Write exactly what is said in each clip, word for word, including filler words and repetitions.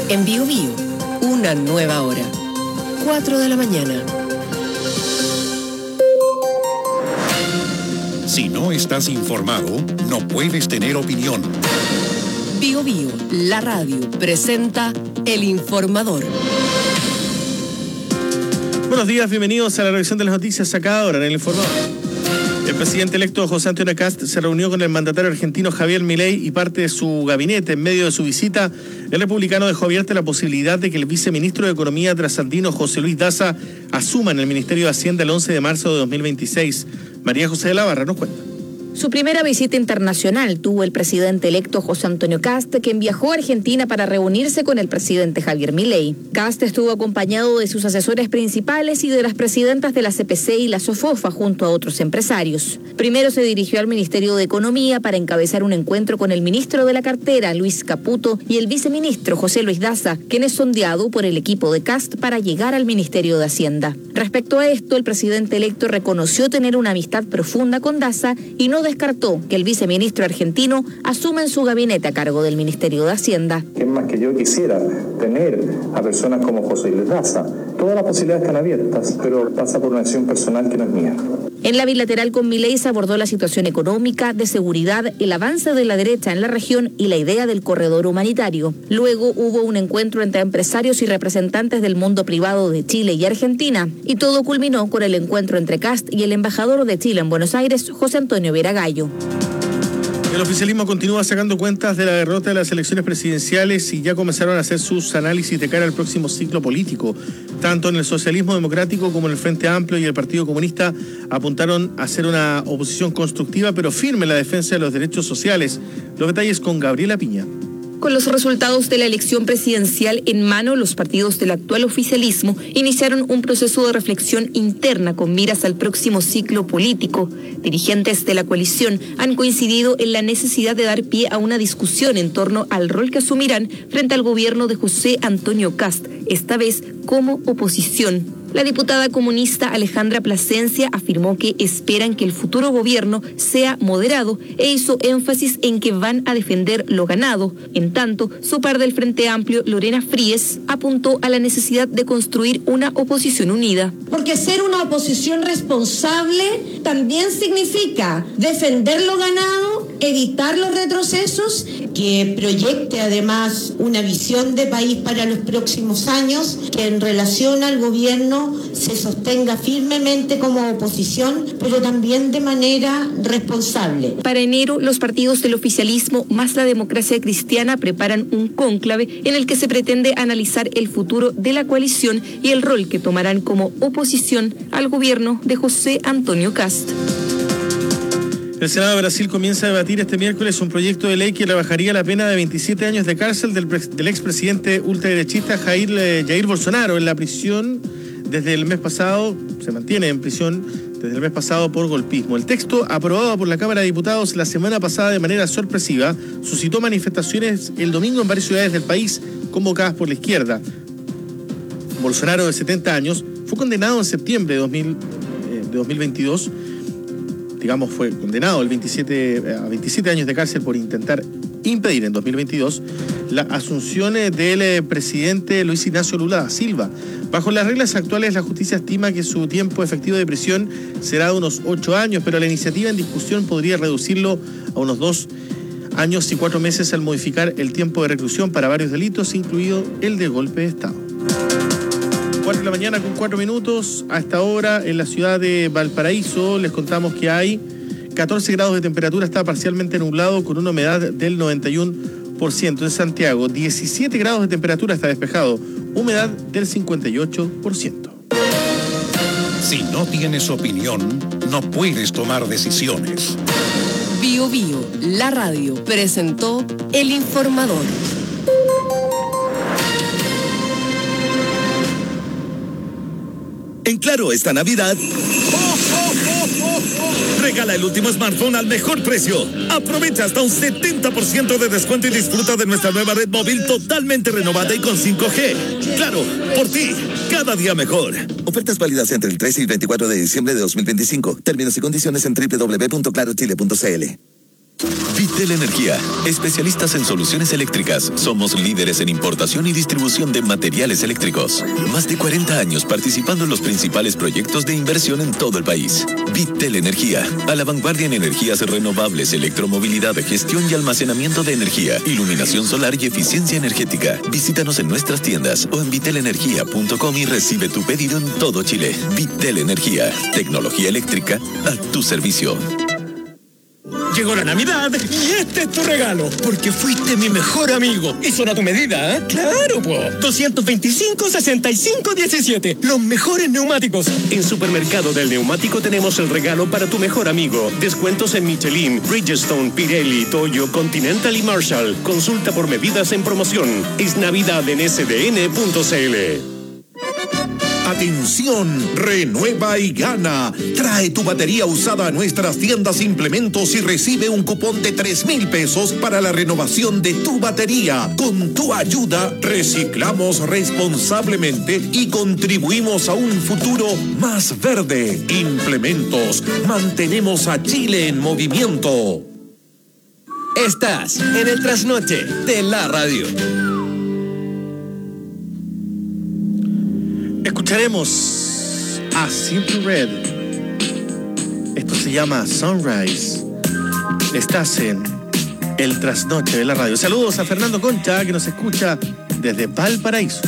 En Bio Bio, una nueva hora. cuatro de la mañana. Si no estás informado, no puedes tener opinión. Bio Bio, la radio, presenta El Informador. Buenos días, bienvenidos a la revisión de las noticias acá ahora en El Informador. El presidente electo José Antonio Kast se reunió con el mandatario argentino Javier Milei y parte de su gabinete. En medio de su visita, el republicano dejó abierta la posibilidad de que el viceministro de Economía trasandino José Luis Daza asuma en el Ministerio de Hacienda el once de marzo de dos mil veintiséis. María José de la Barra nos cuenta. Su primera visita internacional tuvo el presidente electo José Antonio Kast, quien viajó a Argentina para reunirse con el presidente Javier Milei. Kast estuvo acompañado de sus asesores principales y de las presidentas de la C P C y la SOFOFA junto a otros empresarios. Primero se dirigió al Ministerio de Economía para encabezar un encuentro con el ministro de la cartera, Luis Caputo, y el viceministro José Luis Daza, quien es sondeado por el equipo de Kast para llegar al Ministerio de Hacienda. Respecto a esto, el presidente electo reconoció tener una amistad profunda con Daza y no descartó que el viceministro argentino asuma en su gabinete a cargo del Ministerio de Hacienda. Es más que yo quisiera tener a personas como José Luis Daza. Todas las posibilidades están abiertas, pero pasa por una acción personal que no es mía. En la bilateral con Milei se abordó la situación económica, de seguridad, el avance de la derecha en la región y la idea del corredor humanitario. Luego hubo un encuentro entre empresarios y representantes del mundo privado de Chile y Argentina, y todo culminó con el encuentro entre Kast y el embajador de Chile en Buenos Aires, José Antonio Veragallo. El oficialismo continúa sacando cuentas de la derrota de las elecciones presidenciales y ya comenzaron a hacer sus análisis de cara al próximo ciclo político. Tanto en el socialismo democrático como en el Frente Amplio y el Partido Comunista apuntaron a hacer una oposición constructiva pero firme en la defensa de los derechos sociales. Los detalles con Gabriela Piña. Con los resultados de la elección presidencial en mano, los partidos del actual oficialismo iniciaron un proceso de reflexión interna con miras al próximo ciclo político. Dirigentes de la coalición han coincidido en la necesidad de dar pie a una discusión en torno al rol que asumirán frente al gobierno de José Antonio Kast, esta vez como oposición. La diputada comunista Alejandra Plasencia afirmó que esperan que el futuro gobierno sea moderado e hizo énfasis en que van a defender lo ganado. En tanto, su par del Frente Amplio, Lorena Fríes, apuntó a la necesidad de construir una oposición unida. Porque ser una oposición responsable también significa defender lo ganado, evitar los retrocesos, que proyecte además una visión de país para los próximos años, que en relación al gobierno se sostenga firmemente como oposición, pero también de manera responsable. Para enero, los partidos del oficialismo más la Democracia Cristiana preparan un cónclave en el que se pretende analizar el futuro de la coalición y el rol que tomarán como oposición al gobierno de José Antonio Kast. El Senado de Brasil comienza a debatir este miércoles un proyecto de ley que le bajaría la pena de veintisiete años de cárcel del, del expresidente ultraderechista Jair, Jair Bolsonaro en la prisión desde el mes pasado, se mantiene en prisión desde el mes pasado por golpismo. El texto, aprobado por la Cámara de Diputados la semana pasada de manera sorpresiva, suscitó manifestaciones el domingo en varias ciudades del país convocadas por la izquierda. Bolsonaro, de setenta años, fue condenado en septiembre de, dos mil, eh, de dos mil veintidós. Digamos, fue condenado el veintisiete, a veintisiete años de cárcel por intentar impedir en dos mil veintidós la asunción del presidente Luis Ignacio Lula da Silva. Bajo las reglas actuales, la justicia estima que su tiempo efectivo de prisión será de unos ocho años, pero la iniciativa en discusión podría reducirlo a unos dos años y cuatro meses al modificar el tiempo de reclusión para varios delitos, incluido el de golpe de Estado. cuatro de la mañana con cuatro minutos. A esta hora en la ciudad de Valparaíso les contamos que hay catorce grados de temperatura, está parcialmente nublado con una humedad del noventa y uno por ciento. En Santiago, diecisiete grados de temperatura, está despejado, humedad del cincuenta y ocho por ciento. Si no tienes opinión, no puedes tomar decisiones. Bio Bio, la radio, presentó El Informador. En Claro, esta Navidad, regala el último smartphone al mejor precio. Aprovecha hasta un setenta por ciento de descuento y disfruta de nuestra nueva red móvil totalmente renovada y con cinco G. Claro, por ti, cada día mejor. Ofertas válidas entre el trece y veinticuatro de diciembre de dos mil veinticinco. Términos y condiciones en doble u doble u doble u punto claro chile punto c l. Vitel Energía, especialistas en soluciones eléctricas. Somos líderes en importación y distribución de materiales eléctricos. Más de cuarenta años participando en los principales proyectos de inversión en todo el país. Vitel Energía, a la vanguardia en energías renovables, electromovilidad, gestión y almacenamiento de energía, iluminación solar y eficiencia energética. Visítanos en nuestras tiendas o en vitel energía punto com y recibe tu pedido en todo Chile. Vitel Energía, tecnología eléctrica a tu servicio. Llegó la Navidad y este es tu regalo, porque fuiste mi mejor amigo. Y son a tu medida, ¿eh? ¡Claro, po! doscientos veinticinco, sesenta y cinco, diecisiete. Los mejores neumáticos. En Supermercado del Neumático tenemos el regalo para tu mejor amigo. Descuentos en Michelin, Bridgestone, Pirelli, Toyo, Continental y Marshall. Consulta por medidas en promoción. Es Navidad en S D N punto C L. Atención, renueva y gana. Trae tu batería usada a nuestras tiendas Implementos y recibe un cupón de tres mil pesos para la renovación de tu batería. Con tu ayuda, reciclamos responsablemente y contribuimos a un futuro más verde. Implementos, mantenemos a Chile en movimiento. Estás en el trasnoche de la radio. Escucharemos a Simply Red. Esto se llama Sunrise. Estás en el trasnoche de la radio. Saludos a Fernando Concha, que nos escucha desde Valparaíso.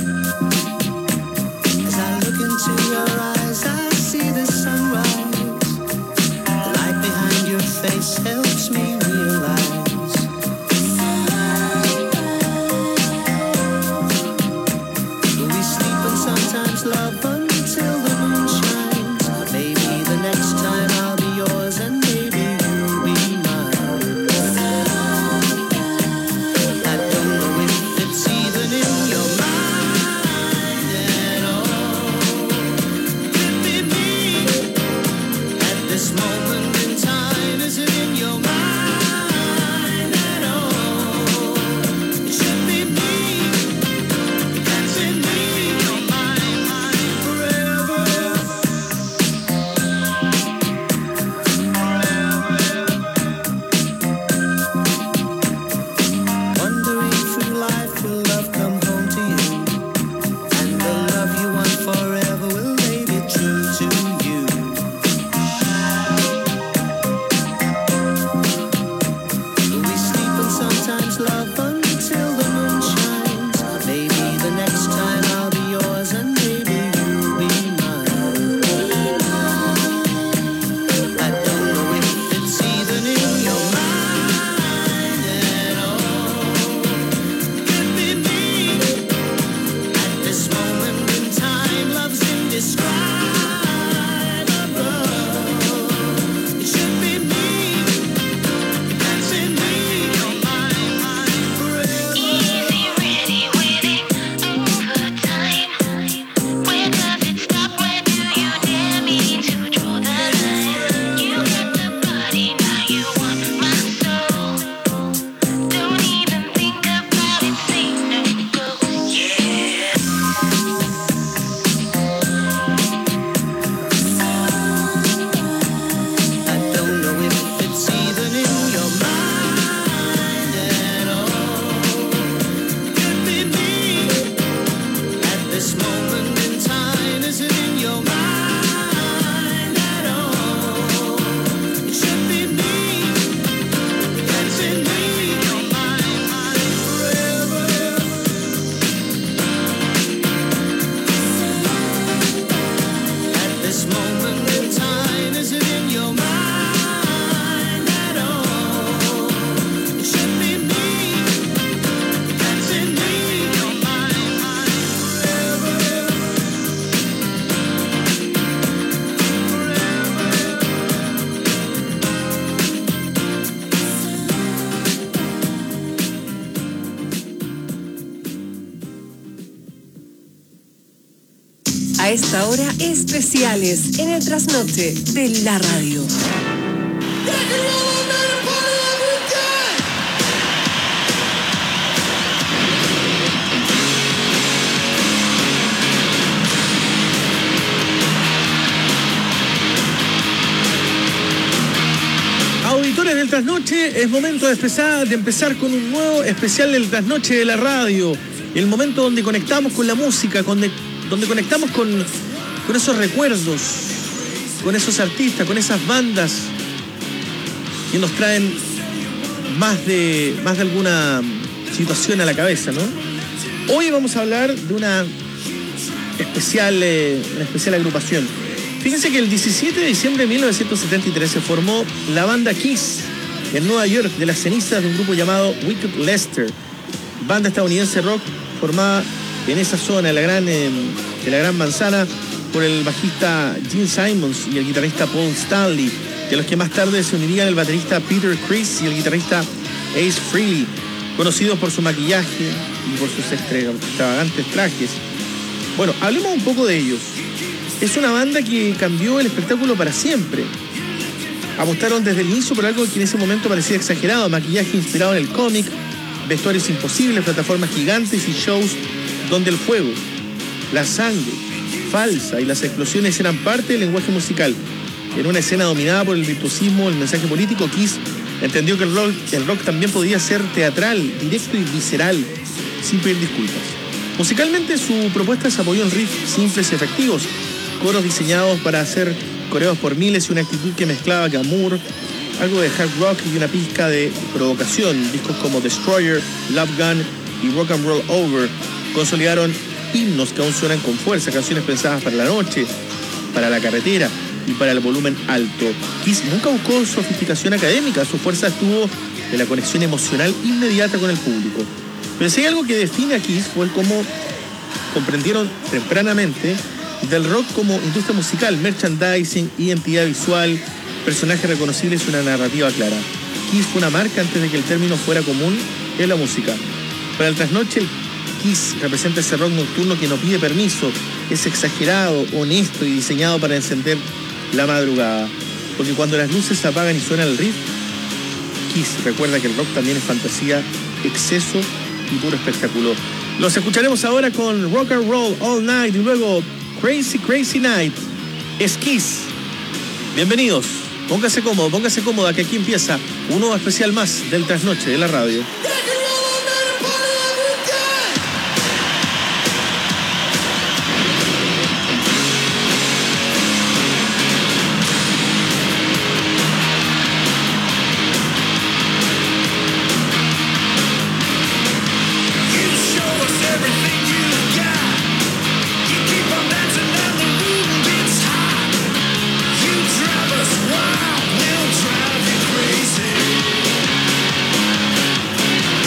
A esta hora, especiales en el trasnoche de la radio. Auditores del trasnoche, es momento de empezar, de empezar con un nuevo especial del trasnoche de la radio. El momento donde conectamos con la música, con de, donde conectamos con, con esos recuerdos, con esos artistas, con esas bandas que nos traen más de, más de alguna situación a la cabeza, ¿no? Hoy vamos a hablar de una especial, eh, una especial agrupación. Fíjense que el diecisiete de diciembre de mil novecientos setenta y tres se formó la banda Kiss en Nueva York de las cenizas de un grupo llamado Wicked Lester, banda estadounidense rock formada en esa zona, en la gran, eh, de la Gran Manzana, por el bajista Gene Simmons y el guitarrista Paul Stanley, de los que más tarde se unirían el baterista Peter Criss y el guitarrista Ace Frehley, conocidos por su maquillaje y por sus extravagantes trajes. Bueno, hablemos un poco de ellos. Es una banda que cambió el espectáculo para siempre. Apostaron desde el inicio por algo que en ese momento parecía exagerado: maquillaje inspirado en el cómic, vestuarios imposibles, plataformas gigantes y shows donde el fuego, la sangre falsa y las explosiones eran parte del lenguaje musical. En una escena dominada por el virtuosismo, el mensaje político, Kiss entendió que el rock, el rock también podía ser teatral, directo y visceral, sin pedir disculpas. Musicalmente, su propuesta se apoyó en riffs simples y efectivos, coros diseñados para hacer coreados por miles y una actitud que mezclaba glamour, algo de hard rock y una pizca de provocación. Discos como Destroyer, Love Gun y Rock and Roll Over consolidaron himnos que aún suenan con fuerza, canciones pensadas para la noche, para la carretera y para el volumen alto. Kiss nunca buscó sofisticación académica, su fuerza estuvo en la conexión emocional inmediata con el público. Pero si hay algo que define a Kiss fue cómo comprendieron tempranamente del rock como industria musical, merchandising, identidad visual, personajes reconocibles y una narrativa clara. Kiss fue una marca antes de que el término fuera común en la música. Para el trasnoche, el Kiss representa ese rock nocturno que no pide permiso, es exagerado, honesto y diseñado para encender la madrugada. Porque cuando las luces se apagan y suena el riff, Kiss recuerda que el rock también es fantasía, exceso y puro espectáculo. Los escucharemos ahora con Rock and Roll All Night y luego Crazy Crazy Night. Es Kiss. Bienvenidos. Póngase cómodo, póngase cómoda, que aquí empieza un nuevo especial más del trasnoche de la radio. Wild, will drive you crazy.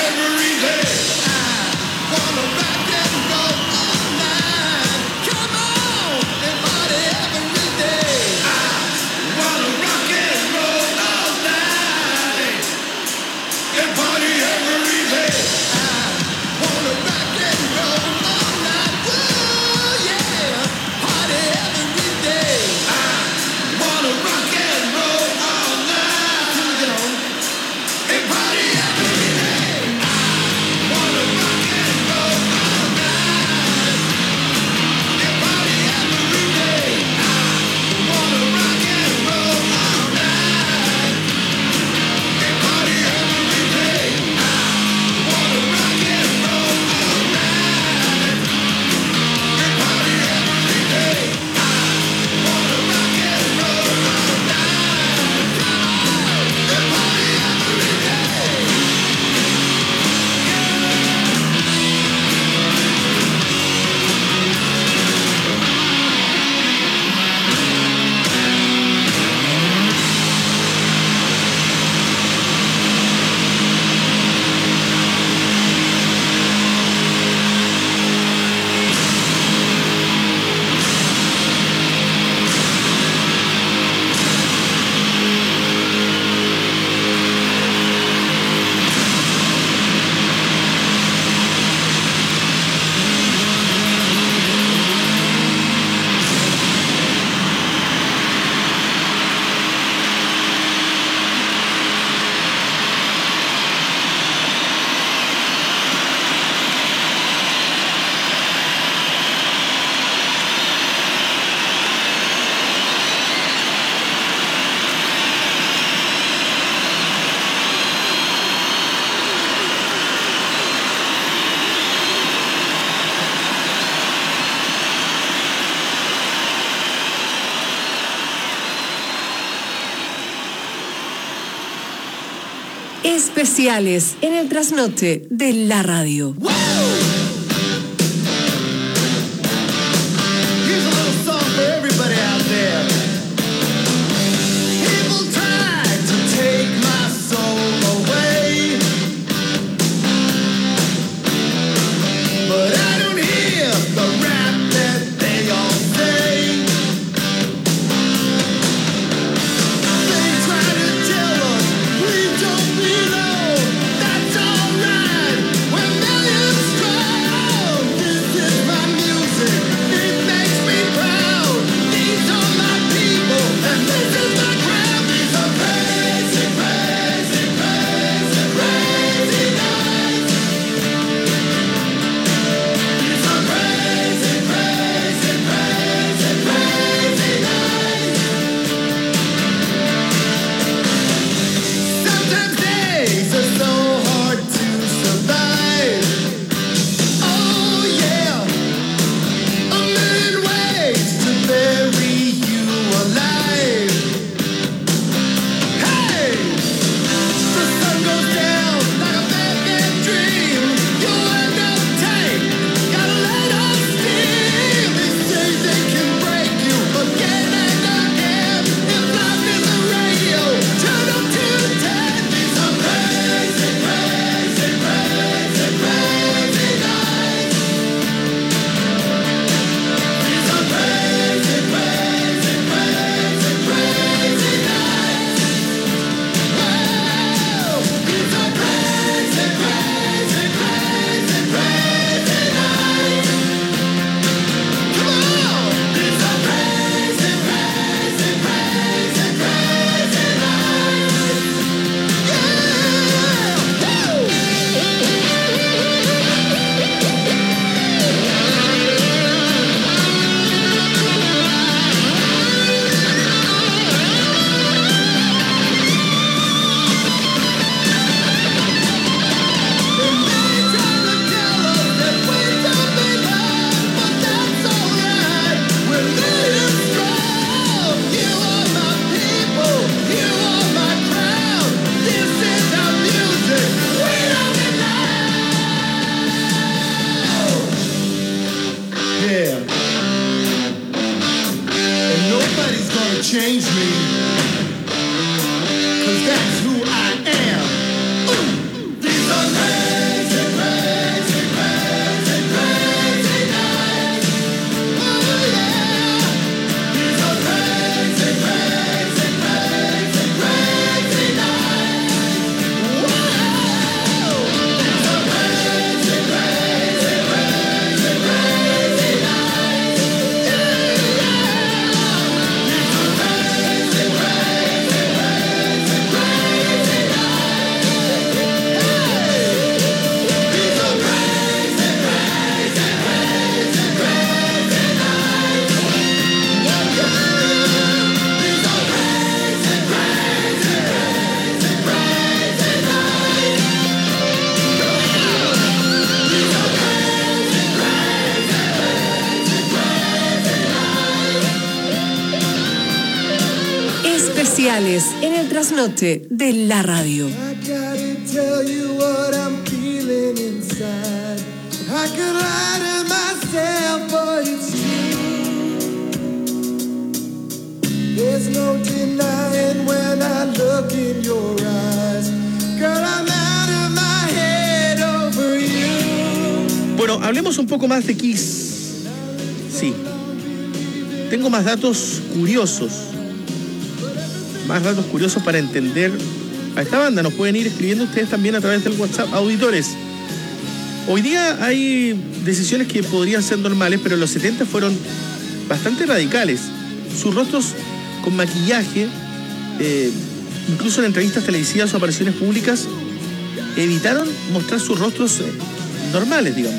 Especiales en el trasnoche de la radio. ¡Wow! That's alright. We're millions strong. musicales en el trasnoche de la radio. There's no denying when I look in your eyes. Girl, I'm out of my head over you. Bueno, hablemos un poco más de Kiss. Sí. Tengo más datos curiosos. Más datos curiosos para entender a esta banda. Nos pueden ir escribiendo ustedes también a través del WhatsApp. Auditores, hoy día hay decisiones que podrían ser normales, pero en los setenta fueron bastante radicales. Sus rostros con maquillaje, eh, incluso en entrevistas televisivas o apariciones públicas, evitaron mostrar sus rostros eh, normales, digamos.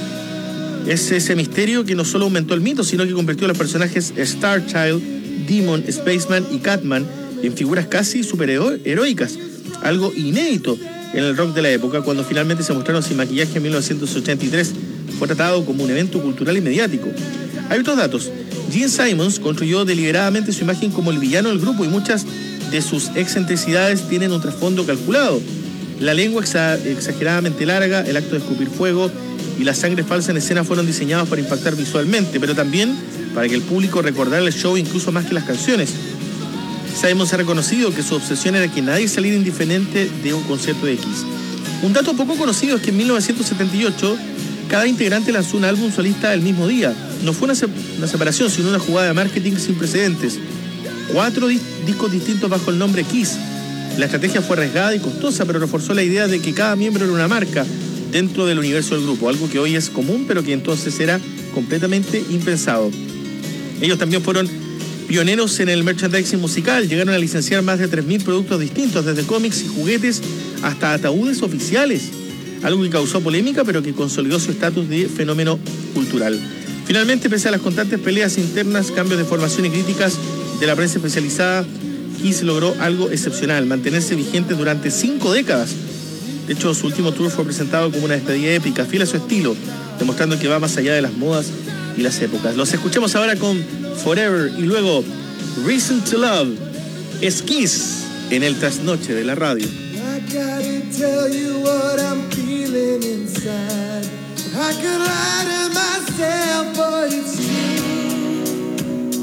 Es ese misterio que no solo aumentó el mito, sino que convirtió a los personajes Star Child, Demon, Spaceman y Catman en figuras casi superheroicas, algo inédito en el rock de la época. Cuando finalmente se mostraron sin maquillaje en mil novecientos ochenta y tres, fue tratado como un evento cultural y mediático. Hay otros datos. Gene Simmons construyó deliberadamente su imagen como el villano del grupo y muchas de sus excentricidades tienen un trasfondo calculado. La lengua exa- exageradamente larga, el acto de escupir fuego y la sangre falsa en escena fueron diseñados para impactar visualmente, pero también para que el público recordara el show incluso más que las canciones. Simmons ha reconocido que su obsesión era que nadie saliera indiferente de un concierto de Kiss. Un dato poco conocido es que en mil novecientos setenta y ocho cada integrante lanzó un álbum solista el mismo día. No fue una, se- una separación, sino una jugada de marketing sin precedentes. Cuatro dis- discos distintos bajo el nombre Kiss. La estrategia fue arriesgada y costosa, pero reforzó la idea de que cada miembro era una marca dentro del universo del grupo, algo que hoy es común, pero que entonces era completamente impensado. Ellos también fueron pioneros en el merchandising musical. Llegaron a licenciar más de tres mil productos distintos, desde cómics y juguetes hasta ataúdes oficiales. Algo que causó polémica, pero que consolidó su estatus de fenómeno cultural. Finalmente, pese a las constantes peleas internas, cambios de formación y críticas de la prensa especializada, Kiss logró algo excepcional: mantenerse vigente durante cinco décadas. De hecho, su último tour fue presentado como una despedida épica, fiel a su estilo, demostrando que va más allá de las modas y las épocas. Los escuchamos ahora con Forever y luego Reason to Love. Es Kiss en el trasnoche de la radio. I gotta tell you what I'm feeling inside. I could lie to myself, but it's you.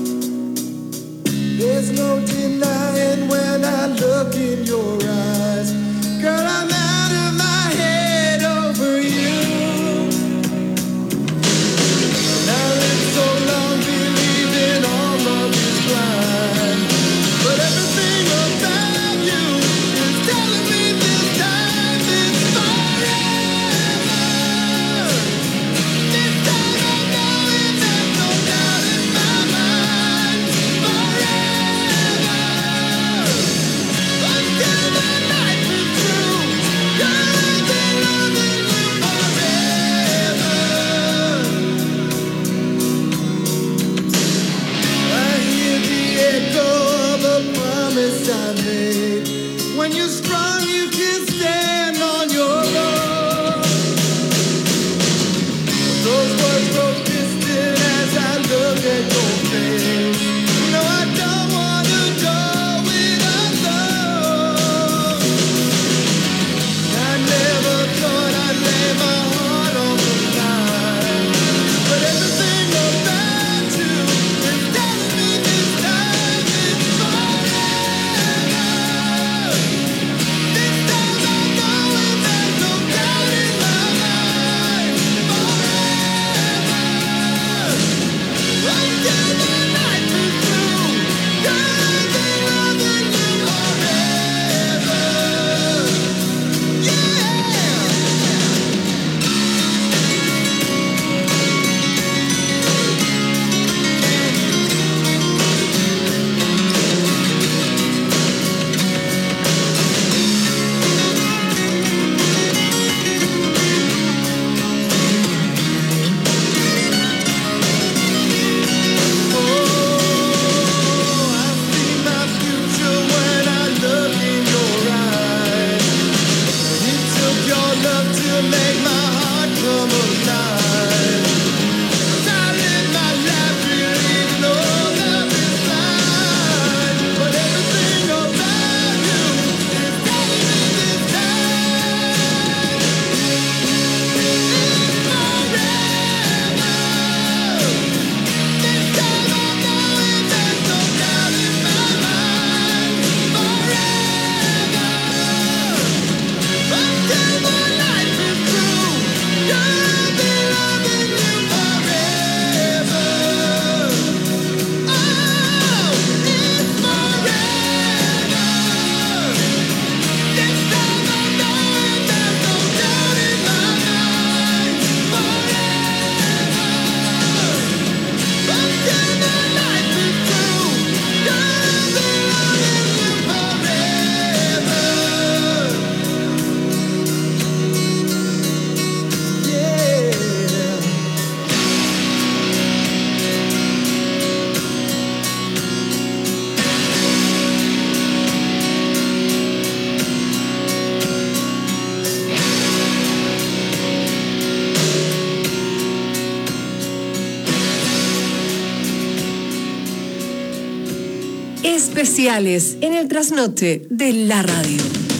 There's no denying when I look in your eyes. Girl, I'm out of my head over you. Now it's so long believing all love is blind, but everything about you is telling me this time it's forever. This time I know it, there's no doubt in my mind. Forever, until the night is through. Girl, I've been loving you forever. I hear the echo of a promise I made. When you're strong, you can stand on your own. Those words grow distant as I look at your face. No, I don't want to go it alone. I never thought I'd lay my heart on the line, but everything about you is telling me this time it's forever. This time I know it, there's no doubt in my mind. Forever, until the night is through. Girl, I've been loving you forever. Yeah. But everything Especiales en el trasnoche de la radio.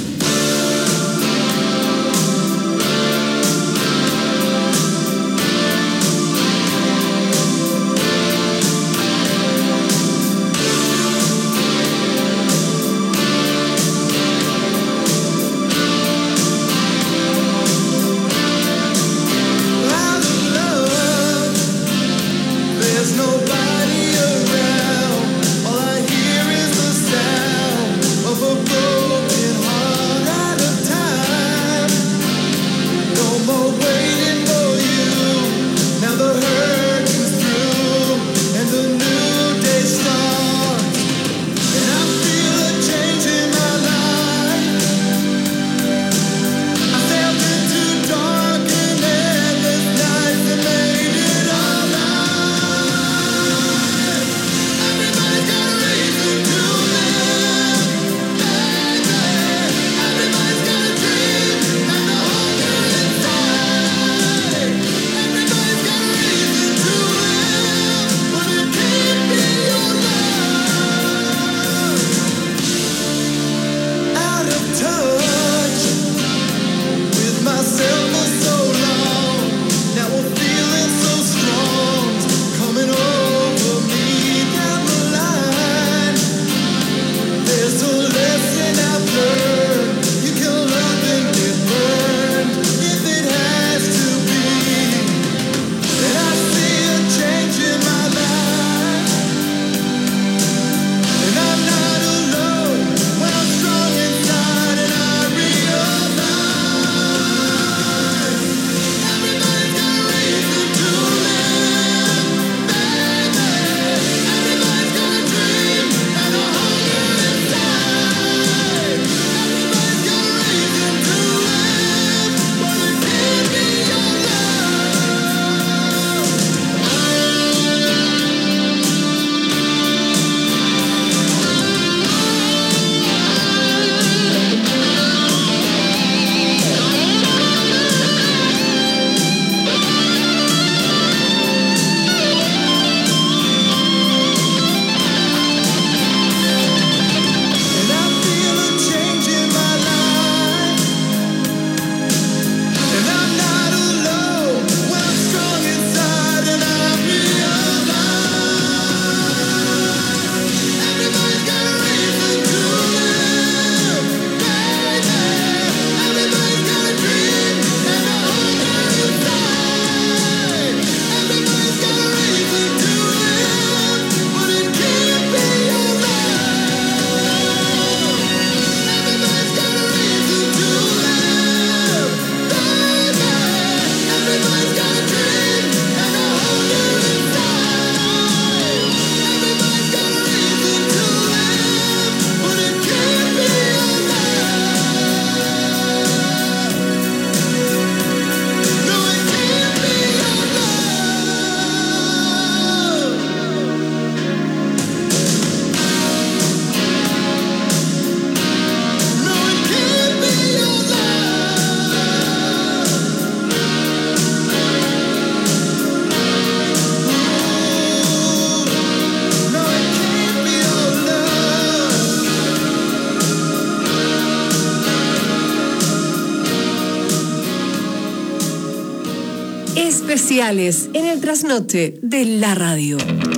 Especiales en el trasnoche de la radio.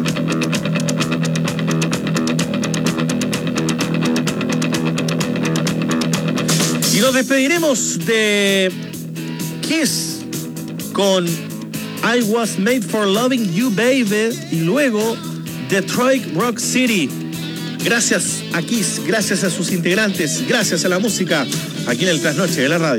Y nos despediremos de Kiss con I Was Made for Loving You Baby y luego Detroit Rock City. Gracias a Kiss, gracias a sus integrantes, gracias a la música aquí en el trasnoche de la radio.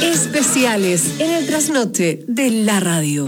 Especiales en el trasnoche de la radio.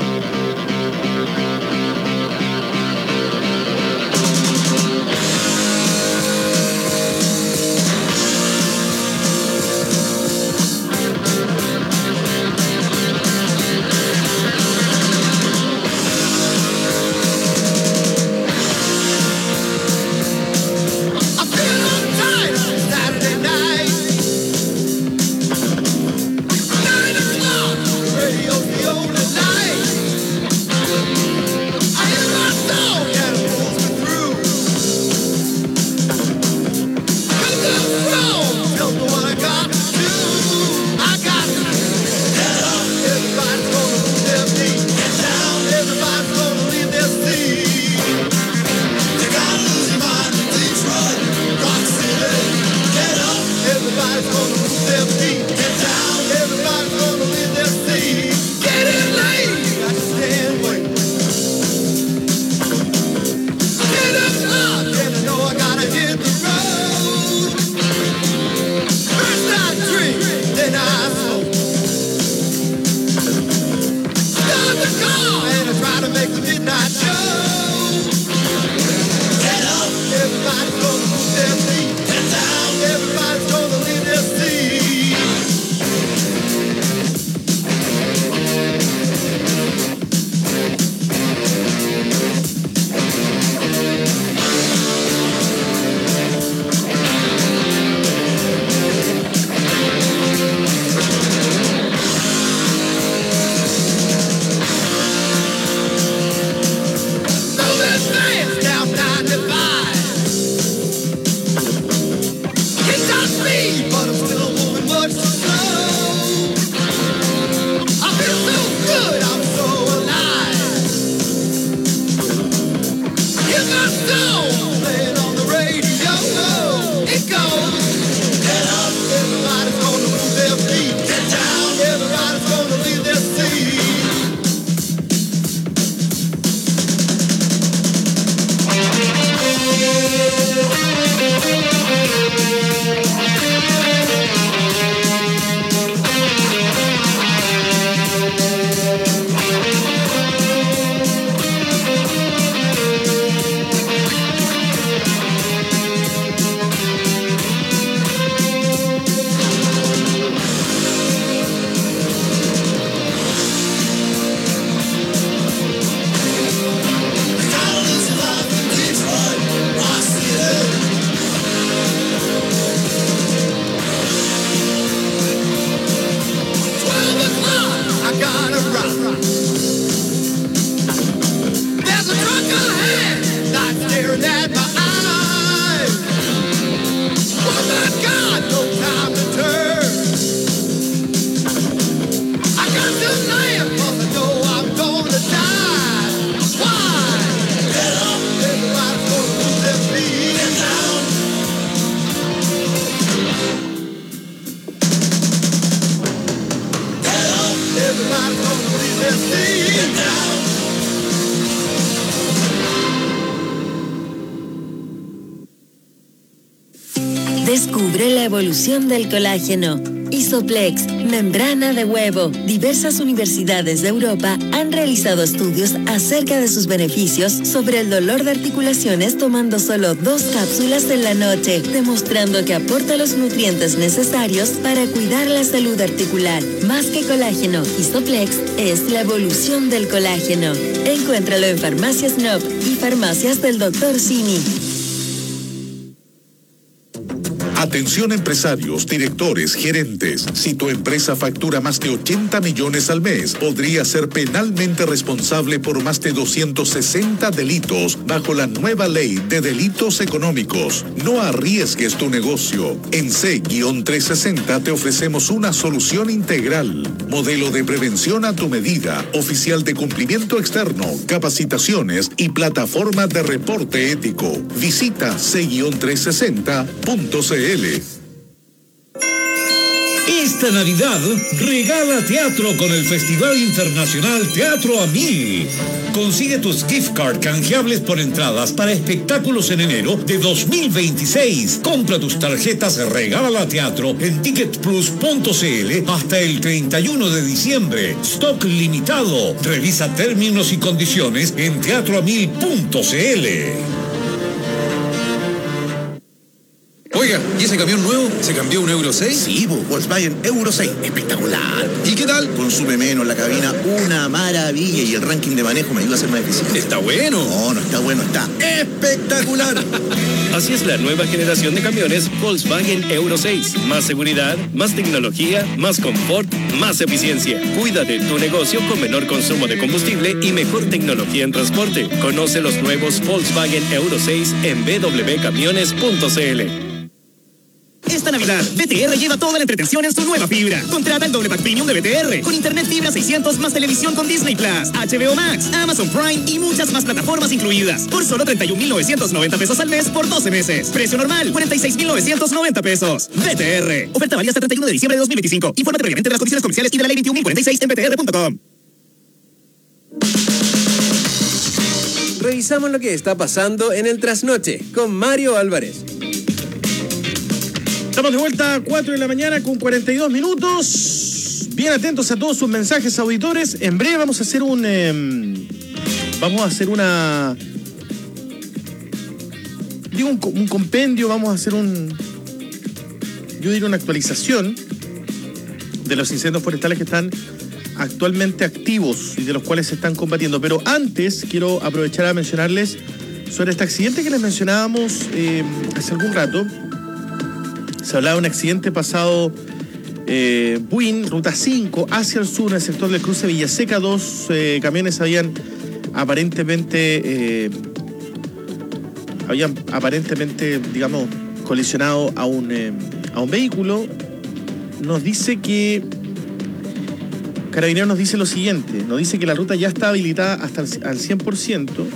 Descubre la evolución del colágeno. Isoplex, membrana de huevo. Diversas universidades de Europa han realizado estudios acerca de sus beneficios sobre el dolor de articulaciones tomando solo dos cápsulas en la noche, demostrando que aporta los nutrientes necesarios para cuidar la salud articular. Más que colágeno, Isoplex es la evolución del colágeno. Encuéntralo en Farmacias N O P y Farmacias del doctor Simi. Atención empresarios, directores, gerentes. Si tu empresa factura más de ochenta millones al mes, podría ser penalmente responsable por más de doscientos sesenta delitos bajo la nueva ley de delitos económicos. No arriesgues tu negocio. En C trescientos sesenta te ofrecemos una solución integral. Modelo de prevención a tu medida, oficial de cumplimiento externo, capacitaciones y plataforma de reporte ético. Visita C trescientos sesenta punto c l. Esta Navidad regala teatro con el Festival Internacional Teatro a Mil. Consigue tus gift card canjeables por entradas para espectáculos en enero de dos mil veintiséis. Compra tus tarjetas Regala Teatro en ticket plus punto c l hasta el treinta y uno de diciembre. Stock limitado. Revisa términos y condiciones en teatro a mil punto c l. Oiga, ¿y ese camión nuevo se cambió a un Euro seis? Sí, Volkswagen Euro seis. Espectacular. ¿Y qué tal? Consume menos la cabina, una maravilla. Y el ranking de manejo me ayuda a ser más eficiente. ¿Está bueno? No, no está bueno, está espectacular. Así es la nueva generación de camiones Volkswagen Euro seis. Más seguridad, más tecnología, más confort, más eficiencia. Cuida de tu negocio con menor consumo de combustible y mejor tecnología en transporte. Conoce los nuevos Volkswagen Euro seis en b w camiones punto c l. Esta Navidad, B T R lleva toda la entretención en su nueva fibra. Contrata el doble pack premium de B T R con internet fibra seiscientos más televisión con Disney Plus, H B O Max, Amazon Prime y muchas más plataformas incluidas. Por solo treinta y un mil novecientos noventa pesos al mes por doce meses. Precio normal, cuarenta y seis mil novecientos noventa pesos. B T R. Oferta válida hasta treinta y uno de diciembre de dos mil veinticinco. Infórmate previamente de las condiciones comerciales y de la ley veintiún mil cuarenta y seis en b t r punto com. Revisamos lo que está pasando en el Trasnoche con Mario Álvarez. Estamos de vuelta a cuatro de la mañana con cuarenta y dos minutos. Bien atentos a todos sus mensajes, auditores. En breve vamos a hacer un... Eh, vamos a hacer una... Digo, un, un compendio, vamos a hacer un... Yo diría una actualización de los incendios forestales que están actualmente activos y de los cuales se están combatiendo. Pero antes quiero aprovechar a mencionarles sobre este accidente que les mencionábamos eh, hace algún rato. Se hablaba de un accidente pasado eh, Buin, ruta cinco, hacia el sur, en el sector del cruce Villaseca. Dos eh, camiones habían aparentemente, eh, habían aparentemente, digamos, colisionado a un, eh, a un vehículo. Nos dice que, Carabineros nos dice lo siguiente, nos dice que la ruta ya está habilitada hasta el, al cien por ciento.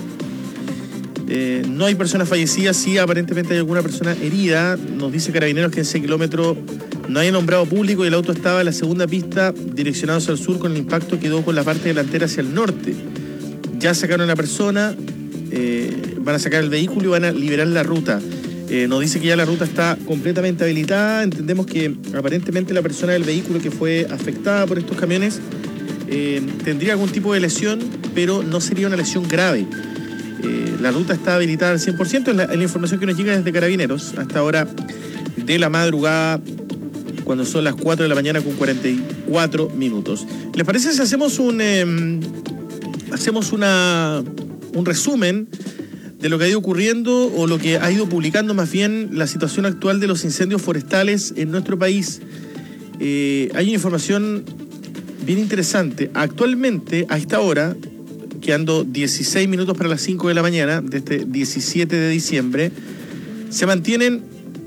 Eh, no hay personas fallecidas, sí aparentemente hay alguna persona herida. Nos dice Carabineros que en ese kilómetro no hay alumbrado público y el auto estaba en la segunda pista direccionado hacia el sur. Con el impacto quedó con la parte delantera hacia el norte. Ya sacaron a la persona, eh, van a sacar el vehículo y van a liberar la ruta. Eh, nos dice que ya la ruta está completamente habilitada. Entendemos que aparentemente la persona del vehículo que fue afectada por estos camiones eh, tendría algún tipo de lesión, pero no sería una lesión grave. Eh, la ruta está habilitada al cien por ciento, es la, es la información que nos llega desde Carabineros hasta ahora de la madrugada, cuando son las cuatro de la mañana con cuarenta y cuatro minutos. ¿Les parece si hacemos un eh, hacemos una un resumen de lo que ha ido ocurriendo o lo que ha ido publicando más bien la situación actual de los incendios forestales en nuestro país? Eh, hay una información bien interesante. Actualmente, a esta hora, quedando dieciséis minutos para las cinco de la mañana de este diecisiete de diciembre, se mantienen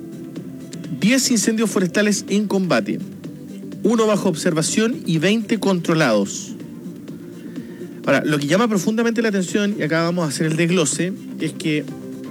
diez incendios forestales en combate, uno bajo observación y veinte controlados. Ahora, lo que llama profundamente la atención, y acá vamos a hacer el desglose, es que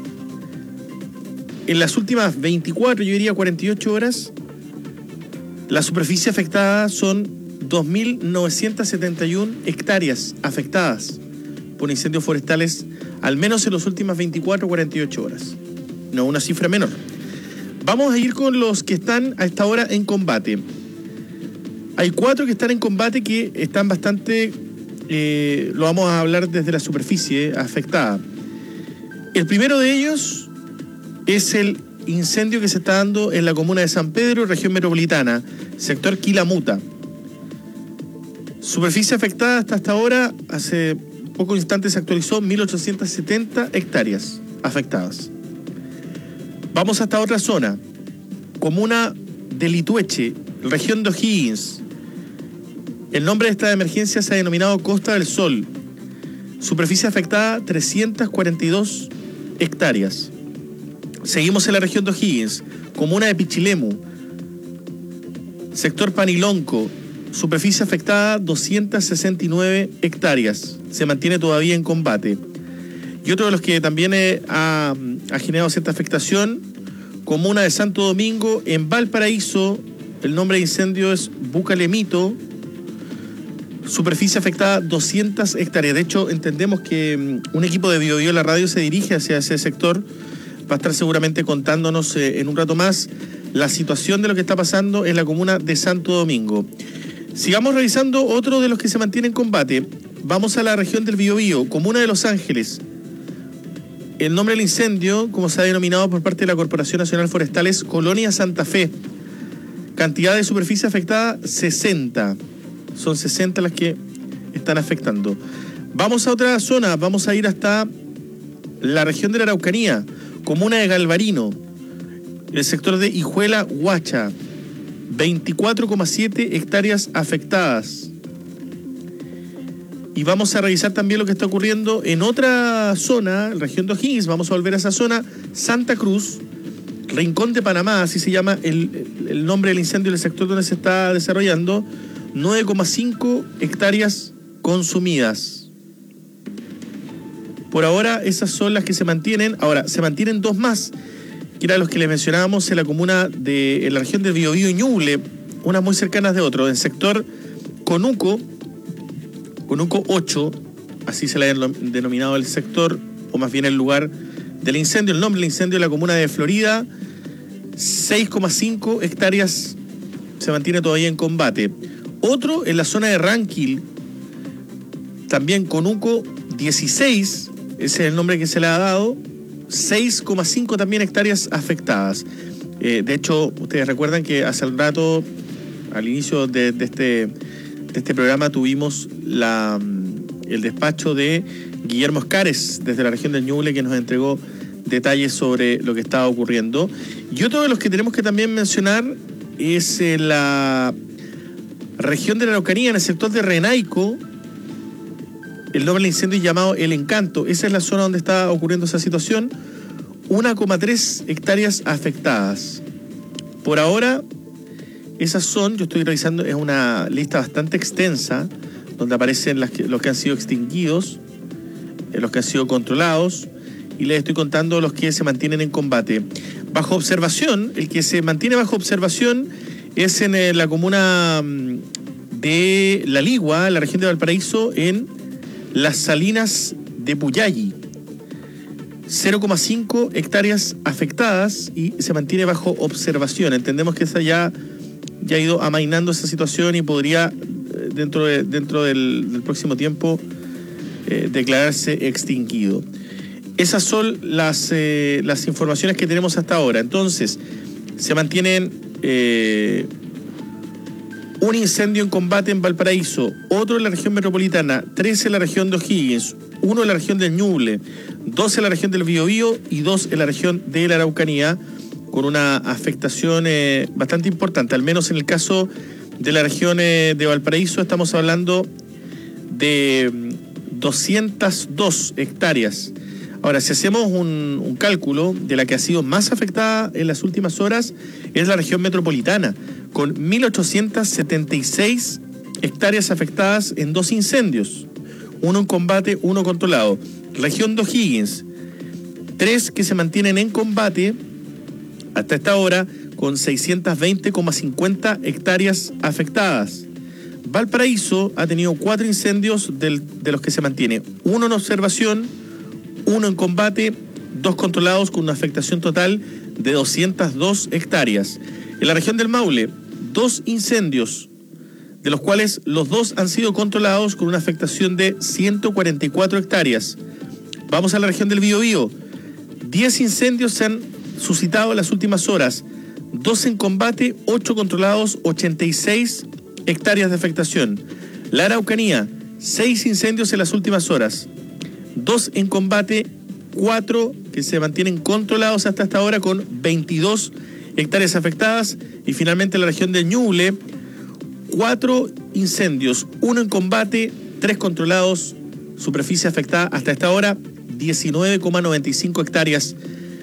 en las últimas veinticuatro, yo diría cuarenta y ocho horas, la superficie afectada son dos mil novecientas setenta y una hectáreas afectadas por incendios forestales, al menos en las últimas veinticuatro, cuarenta y ocho horas. No una cifra menor. Vamos a ir con los que están a esta hora en combate. Hay cuatro que están en combate que están bastante, eh, lo vamos a hablar desde la superficie afectada. El primero de ellos es el incendio que se está dando en la comuna de San Pedro, región metropolitana, sector Quilamuta. Superficie afectada hasta hasta ahora, hace pocos instantes se actualizó, mil ochocientas setenta hectáreas afectadas. Vamos hasta otra zona, comuna de Litueche, región de O'Higgins. El nombre de esta emergencia se ha denominado Costa del Sol. Superficie afectada, trescientas cuarenta y dos hectáreas. Seguimos en la región de O'Higgins, comuna de Pichilemu, sector Panilonco. Superficie afectada, doscientas sesenta y nueve hectáreas. Se mantiene todavía en combate. Y otro de los que también eh, ha, ha generado cierta afectación, comuna de Santo Domingo, en Valparaíso, el nombre de incendio es Bucalemito, superficie afectada doscientas hectáreas. De hecho, entendemos que un equipo de Bio Bio en la radio se dirige hacia ese sector. Va a estar seguramente contándonos eh, en un rato más la situación de lo que está pasando en la comuna de Santo Domingo. Sigamos revisando otro de los que se mantiene en combate. Vamos a la región del Biobío, comuna de Los Ángeles. El nombre del incendio, como se ha denominado por parte de la Corporación Nacional Forestal, es Colonia Santa Fe. Cantidad de superficie afectada, sesenta. Son sesenta las que están afectando. Vamos a otra zona, vamos a ir hasta la región de la Araucanía, comuna de Galvarino, el sector de Hijuela, Huacha, veinticuatro coma siete hectáreas afectadas. Y vamos a revisar también lo que está ocurriendo en otra zona, la región de O'Higgins. Vamos a volver a esa zona, Santa Cruz, Rincón de Panamá, así se llama el, el nombre del incendio del sector donde se está desarrollando. nueve coma cinco hectáreas consumidas. Por ahora esas son las que se mantienen. Ahora, se mantienen dos más, que eran los que les mencionábamos en la comuna de en la región del Biobío y Ñuble, unas muy cercanas de otro, en el sector Conuco, Conuco ocho, así se le ha denominado el sector, o más bien el lugar del incendio, el nombre del incendio de la comuna de Florida, seis coma cinco hectáreas se mantiene todavía en combate. Otro en la zona de Ranquil, también Conuco dieciséis, ese es el nombre que se le ha dado, seis coma cinco también hectáreas afectadas. Eh, de hecho, ustedes recuerdan que hace un rato, al inicio de, de, este, de este programa, tuvimos la, el despacho de Guillermo Escares, desde la región del Ñuble, que nos entregó detalles sobre lo que estaba ocurriendo. Y otro de los que tenemos que también mencionar es eh, la región de la Araucanía, en el sector de Renaico. El nombre del incendio es llamado El Encanto. Esa es la zona donde está ocurriendo esa situación. uno coma tres hectáreas afectadas. Por ahora, esas son, yo estoy revisando, es una lista bastante extensa, donde aparecen las que, los que han sido extinguidos, eh, los que han sido controlados, y les estoy contando los que se mantienen en combate. Bajo observación, el que se mantiene bajo observación es en eh, la comuna de La Ligua, en la región de Valparaíso, en Las Salinas de Puyalli. cero coma cinco hectáreas afectadas y se mantiene bajo observación. Entendemos que esa ya, ya ha ido amainando esa situación y podría, dentro, de, dentro del, del próximo tiempo, eh, declararse extinguido. Esas son las, eh, las informaciones que tenemos hasta ahora. Entonces, se mantienen eh, un incendio en combate en Valparaíso, otro en la región metropolitana, tres en la región de O'Higgins, uno en la región del Ñuble, dos en la región del Biobío y dos en la región de la Araucanía, con una afectación eh, bastante importante. Al menos en el caso de la región eh, de Valparaíso estamos hablando de doscientas dos hectáreas. Ahora, si hacemos un, un cálculo de la que ha sido más afectada en las últimas horas, es la región metropolitana, con mil ochocientas setenta y seis hectáreas afectadas en dos incendios, uno en combate, uno controlado. Región de O'Higgins, tres que se mantienen en combate hasta esta hora, con seiscientas veinte coma cincuenta hectáreas afectadas. Valparaíso ha tenido cuatro incendios del, de los que se mantiene, uno en observación, uno en combate, dos controlados, con una afectación total de doscientas dos hectáreas. En la región del Maule, dos incendios, de los cuales los dos han sido controlados con una afectación de ciento cuarenta y cuatro hectáreas. Vamos a la región del Biobío. diez incendios se han suscitado en las últimas horas, dos en combate, ocho controlados, ochenta y seis hectáreas de afectación. La Araucanía, seis incendios en las últimas horas, dos en combate, cuatro que se mantienen controlados hasta esta hora con veintidós hectáreas afectadas. Y finalmente la región del Ñuble, cuatro incendios, uno en combate, tres controlados, superficie afectada hasta esta hora diecinueve coma noventa y cinco hectáreas.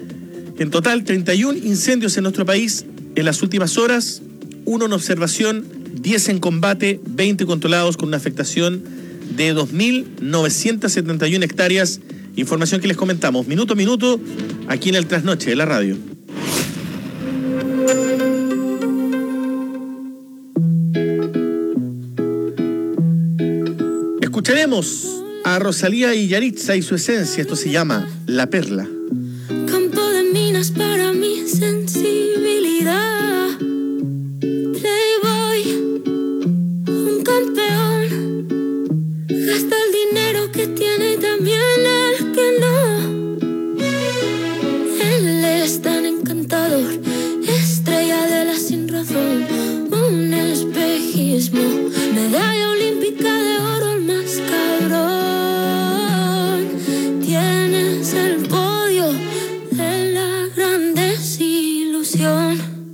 En total, treinta y uno incendios en nuestro país en las últimas horas, uno en observación, diez en combate, veinte controlados con una afectación de dos mil novecientas setenta y una hectáreas. Información que les comentamos minuto a minuto aquí en el Trasnoche de la radio. Escucharemos a Rosalía y Yaritza y su esencia. Esto se llama La Perla. Campo de minas para mi sensibilidad. Playboy, un campeón. Gasta el dinero que tiene y también el que no. Él es tan encantador, estrella de la sin razón. Un espejismo, medalla olímpica de oro, el más cabrón. Tienes el podio de la gran desilusión.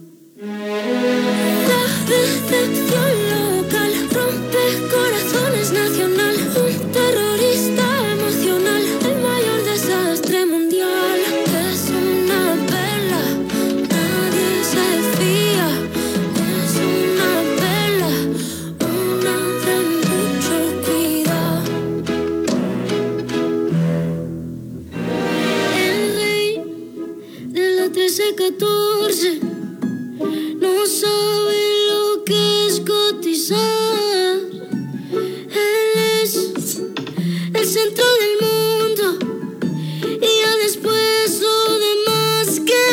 La decepción local rompe corazones nacional. Un terrorista emocional, el mayor desastre mundial. Es una perla, nadie se fía. Es una perla, una de mucho cuidado. El rey de la trece catorce no sabe lo que es cotizar. Él es el centro del mundo y ya después lo demás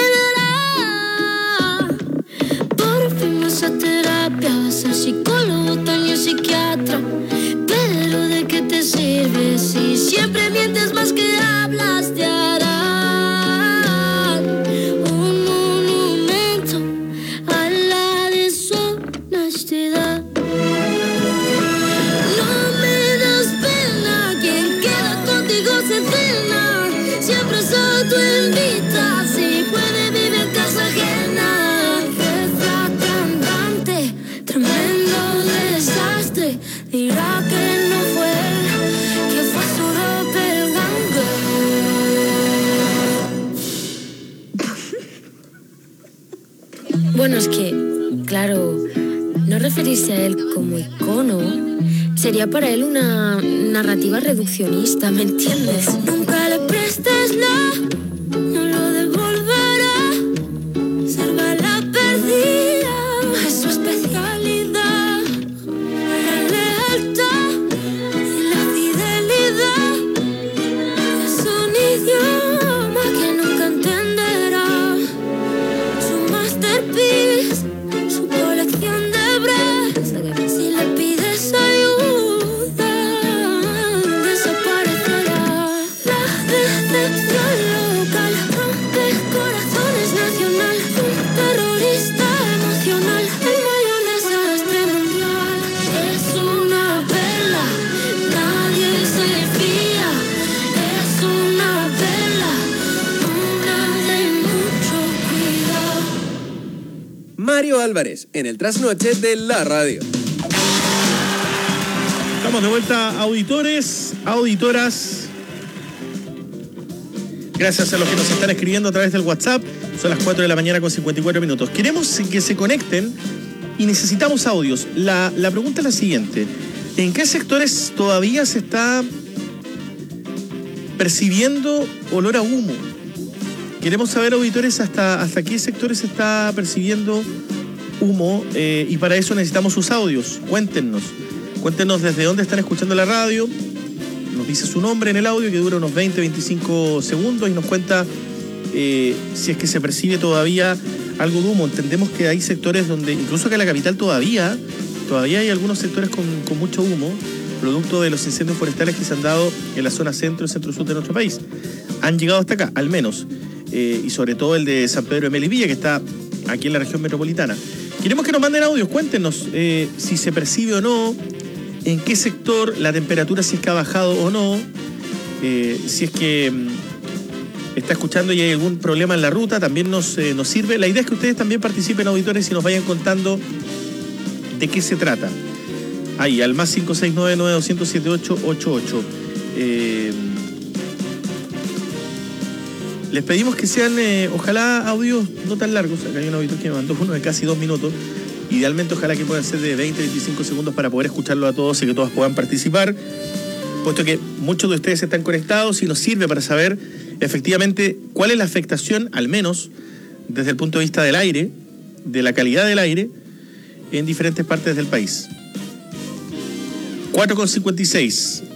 quedará. Por fin vas a terapia, vas a ser psicólogo, también psiquiatra. Pero ¿de qué te sirve si siempre mientes más que hablas? Te harán un monumento a la deshonestidad. No me das pena, quien queda contigo se cena. Siempre es autoinvita, si puede vive en casa ajena. Refracandante, tremendo desastre. Dirá que no fue él, que fue su doppelganger. Bueno, es que, claro, no referirse a él como icono sería para él una narrativa reduccionista, ¿me entiendes? Nunca le prestes la, no lo devolverá. Salva la perdida, es su especialidad. La lealtad y la fidelidad es un idioma que nunca entenderá. Su masterpiece, su colección de breves. Si le pides ayuda, desaparecerá. La decepción local rompe corazones nacional. Un terrorista emocional, el mayor desastre mundial. Es una perla, nadie se fía. Es una perla, una de mucho cuidado. Mario Álvarez, en el trasnoche de la radio. Estamos de vuelta, auditores, auditoras. Gracias a los que nos están escribiendo a través del WhatsApp. Son las cuatro de la mañana con cincuenta y cuatro minutos. Queremos que se conecten y necesitamos audios. La, la pregunta es la siguiente. ¿En qué sectores todavía se está percibiendo olor a humo? Queremos saber, auditores, hasta, hasta qué sectores se está percibiendo humo, eh, y para eso necesitamos sus audios. Cuéntenos. Cuéntenos desde dónde están escuchando la radio. Nos dice su nombre en el audio, que dura unos veinte, veinticinco segundos, y nos cuenta eh, si es que se percibe todavía algo de humo. Entendemos que hay sectores donde, incluso acá en la capital todavía, todavía hay algunos sectores con, con mucho humo, producto de los incendios forestales que se han dado en la zona centro y centro-sur de nuestro país. Han llegado hasta acá, al menos, eh, y sobre todo el de San Pedro de Melipilla, que está aquí en la región metropolitana. Queremos que nos manden audios, cuéntenos eh, si se percibe o no, en qué sector, la temperatura, si es que ha bajado o no, eh, si es que mm, está escuchando y hay algún problema en la ruta, también nos, eh, nos sirve. La idea es que ustedes también participen, auditores, y nos vayan contando de qué se trata. Ahí, al más cinco seis nueve, nueve dos cero cero, siete ocho ocho ocho. Eh, les pedimos que sean, eh, ojalá, audios no tan largos. Acá hay un auditor que me mandó uno de casi dos minutos. Idealmente, ojalá que puedan ser de veinte, veinticinco segundos para poder escucharlo a todos y que todos puedan participar, puesto que muchos de ustedes están conectados y nos sirve para saber efectivamente cuál es la afectación, al menos desde el punto de vista del aire, de la calidad del aire, en diferentes partes del país. cuatro con cincuenta y seis.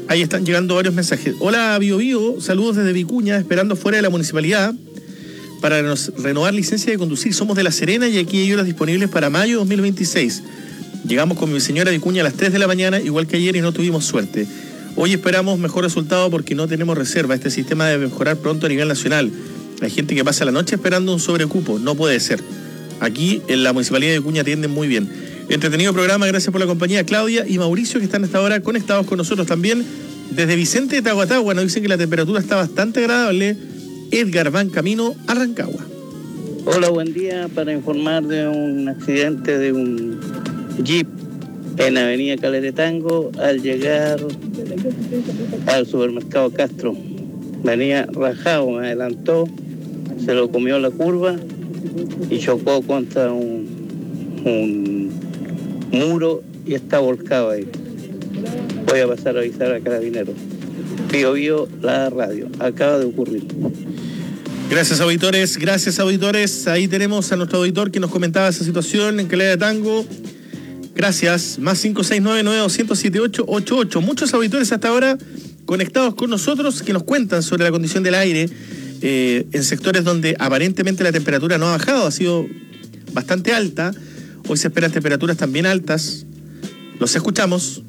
Ahí están llegando varios mensajes. Hola, Bio Bio, saludos desde Vicuña, esperando fuera de la municipalidad para nos renovar licencia de conducir. Somos de La Serena y aquí hay horas disponibles para mayo dos mil veintiséis. Llegamos con mi señora Vicuña a las tres de la mañana, igual que ayer, y no tuvimos suerte. Hoy esperamos mejor resultado porque no tenemos reserva. Este sistema debe mejorar pronto a nivel nacional. Hay gente que pasa la noche esperando un sobrecupo. No puede ser. Aquí en la municipalidad de Vicuña atienden muy bien. Entretenido programa, gracias por la compañía. Claudia y Mauricio, que están hasta ahora conectados con nosotros también. Desde Vicente de Tahuatahua nos dicen que la temperatura está bastante agradable. Edgar van camino a Rancagua. Hola, buen día. Para informar de un accidente de un Jeep en Avenida Caleretango al llegar al supermercado Castro. Venía rajado, me adelantó, se lo comió la curva y chocó contra un, un muro y está volcado ahí. Voy a pasar a avisar a Carabineros. Bio Bio, la radio. Acaba de ocurrir. Gracias, auditores. Gracias, auditores. Ahí tenemos a nuestro auditor que nos comentaba esa situación en Caleretango. Gracias. Más cinco seis nueve nueve dos cero cero siete ocho ocho ocho. Muchos auditores hasta ahora conectados con nosotros que nos cuentan sobre la condición del aire eh, en sectores donde aparentemente la temperatura no ha bajado, ha sido bastante alta. Hoy se esperan temperaturas también altas. Los escuchamos.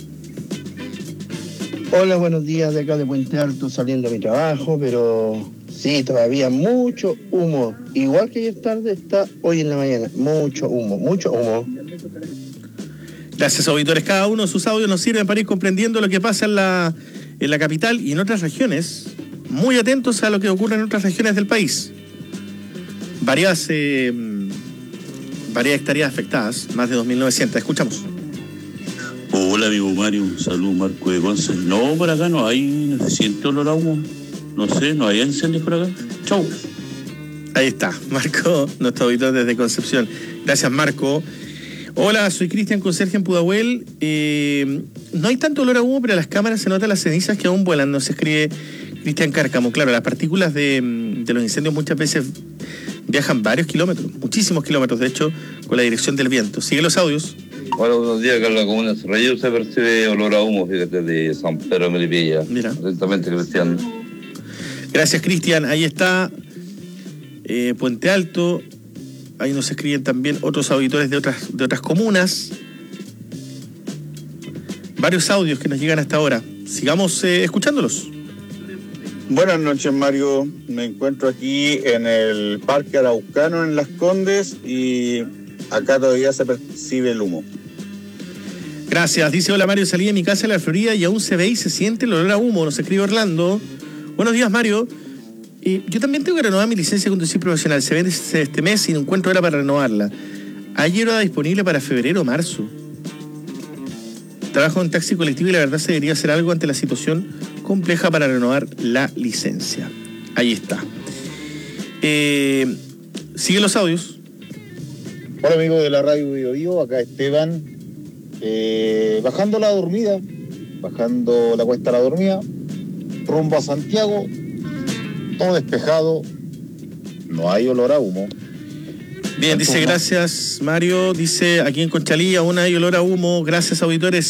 Hola, buenos días, de acá de Puente Alto, saliendo a mi trabajo, pero sí, todavía mucho humo. Igual que ayer tarde, está hoy en la mañana. Mucho humo, mucho humo. Gracias, auditores. Cada uno de sus audios nos sirven para ir comprendiendo lo que pasa en la, en la capital y en otras regiones. Muy atentos a lo que ocurre en otras regiones del país. Varias, eh, varias hectáreas afectadas, más de dos mil novecientas. Escuchamos. Hola, amigo Mario, salud, Marco de Conce. No, por acá no hay, no se siente olor a humo. No sé, no hay incendios por acá. Chau. Ahí está, Marco, nuestro auditor desde Concepción. Gracias, Marco. Hola, soy Cristian, conserje en Pudahuel. Eh, no hay tanto olor a humo, pero a las cámaras se notan las cenizas que aún vuelan. Nos escribe Cristian Cárcamo. Claro, las partículas de, de los incendios muchas veces viajan varios kilómetros, muchísimos kilómetros, de hecho, con la dirección del viento. Sigue los audios. Hola, buenos días, acá en la comuna de Cerrillo se percibe olor a humo, fíjate, de San Pedro de Melipilla. Mira. Atentamente, Cristian. Gracias, Cristian. Ahí está eh, Puente Alto. Ahí nos escriben también otros auditores de otras, de otras comunas. Varios audios que nos llegan hasta ahora. Sigamos eh, escuchándolos. Buenas noches, Mario. Me encuentro aquí en el Parque Araucano en Las Condes y acá todavía se percibe el humo. Gracias. Dice, hola Mario, salí de mi casa en la Florida y aún se ve y se siente el olor a humo. Nos escribe Orlando. Buenos días, Mario. Eh, yo también tengo que renovar mi licencia de conducir profesional. Se vence este mes y no encuentro hora para renovarla. Hay hora disponible para febrero o marzo. Trabajo en taxi colectivo y la verdad se debería hacer algo ante la situación compleja para renovar la licencia. Ahí está. Eh, Sigue los audios. Hola, amigos de la radio Bio Bio, acá Esteban. Eh, bajando la dormida, bajando la cuesta la dormida, rumbo a Santiago, todo despejado, no hay olor a humo. Bien, dice gracias Mario, dice aquí en Conchalí aún hay olor a humo, gracias auditores.